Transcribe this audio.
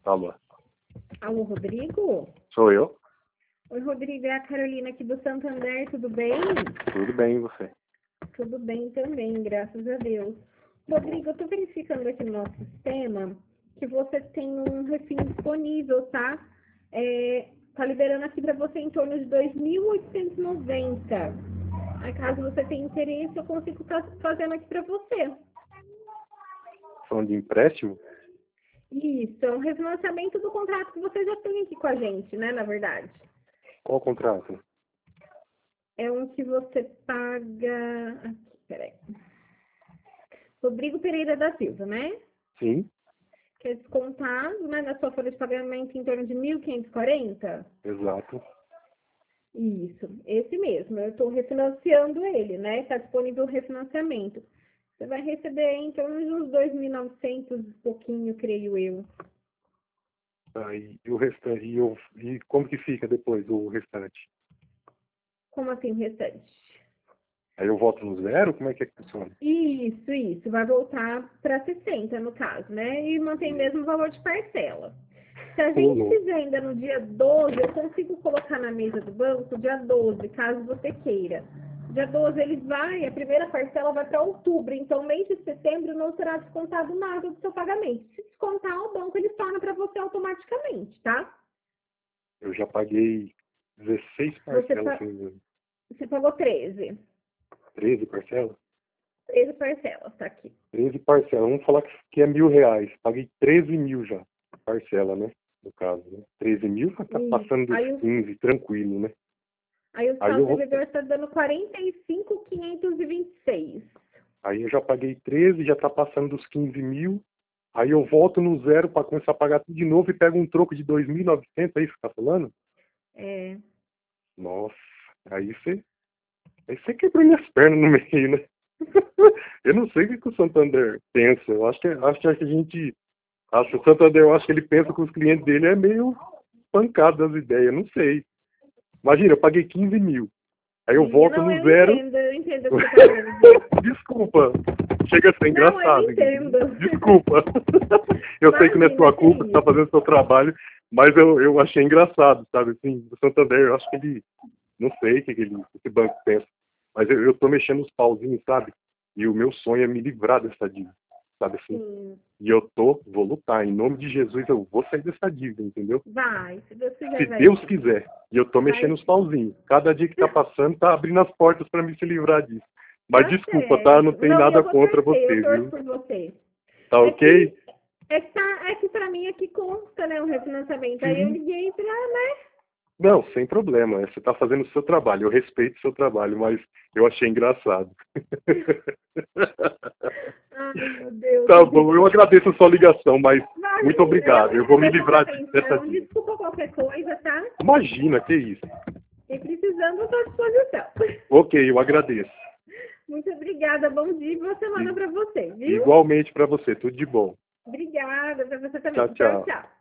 Alô? Alô, Rodrigo? Sou eu? Oi, Rodrigo, é a Carolina aqui do Santander, tudo bem? Tudo bem, e você? Tudo bem também, graças a Deus. Rodrigo, eu tô verificando aqui no nosso sistema que você tem um refim disponível, tá? Tá liberando aqui para você em torno de 2.890. Aí, caso você tenha interesse, eu consigo estar fazendo aqui para você. Falando de empréstimo? Isso, é um refinanciamento do contrato que você já tem aqui com a gente, né, na verdade. Qual o contrato? É um que você paga... Aqui, peraí. Rodrigo Pereira da Silva, né? Sim, Que é descontado, né, na sua folha de pagamento em torno de 1.540. exato. Isso, esse mesmo. Eu estou refinanciando ele, né? Está disponível o refinanciamento. Você vai receber em torno de uns 2.900 e pouquinho, creio eu. Aí, e o restante, e como que fica depois o restante? Como assim o restante? Aí eu volto no zero? Como é que funciona? Isso. Vai voltar para 60, no caso, né? E mantém o mesmo valor de parcela. Se a gente Louco. fizer ainda no dia 12, eu consigo colocar na mesa do banco dia 12, caso você queira. Dia 12 ele vai, a primeira parcela vai para outubro, então mês de setembro não será descontado nada do seu pagamento. Se descontar, o banco ele torna para você automaticamente, tá? Eu já paguei 16 Você, parcelas, se não me engano. você pagou 13. 13 parcelas? 13 parcelas, tá aqui. 13 parcelas. Vamos falar que é R$ 1.000. Paguei 13.000 já. Parcela, né? No caso, né? 13.000 já tá Isso. passando dos 15, tranquilo, né? Aí o Aí saldo eu vou, devedor está dando 45.526. Aí eu já paguei 13, já tá passando dos 15.000. Aí eu volto no zero para começar a pagar tudo de novo e pego um troco de 2.900, é isso que você tá falando? É. Nossa, aí você quebrou minhas pernas no meio, né? Eu não sei o que o Santander pensa. Eu acho que a gente. Acho que o Santander, eu acho que ele pensa que os clientes dele é meio pancado das ideias, não sei. Imagina, eu paguei 15.000. Aí eu volto Não, no zero. eu entendo o que você está querendo dizer. Desculpa. Chega a ser Não, eu engraçado. entendo. Desculpa. Eu sei que não é Imagina, sua que culpa, você tá isso. fazendo seu trabalho, mas eu achei engraçado, sabe? Assim, o Santander, eu acho que ele, não sei o que esse banco pensa, mas eu tô mexendo os pauzinhos, sabe? E o meu sonho é me livrar dessa dívida, sabe assim? Sim. E vou lutar, em nome de Jesus, eu vou sair dessa dívida, entendeu? Vai, se Deus Se quiser, vai Deus sim. quiser. E eu tô mexendo Vai os sim. pauzinhos. Cada dia que tá passando, tá abrindo as portas para me se livrar disso. Mas Tá desculpa, tá? Não certo. tem Não, e nada eu vou contra torcer, eu você, torço viu? por você. Tá É ok? que, é que pra mim aqui consta, né, o refinanciamento. Aí eu Sim. liguei pra, né? Não, sem problema. Você está fazendo o seu trabalho. Eu respeito o seu trabalho, mas eu achei engraçado. Ai, meu Deus, Tá bom, Rodrigo. eu agradeço a sua ligação, mas muito Imagina, eu obrigado. que Eu vou me agradeço a sua livrar dessa atenção. dívida. Desculpa qualquer coisa, tá? Imagina, que isso. E precisando, eu tô à disposição. Ok, eu agradeço. Muito obrigada, bom dia e boa semana I- pra você, viu? Igualmente para você. Tudo de bom. Obrigada pra você Tchau, também. Tchau, tchau. tchau.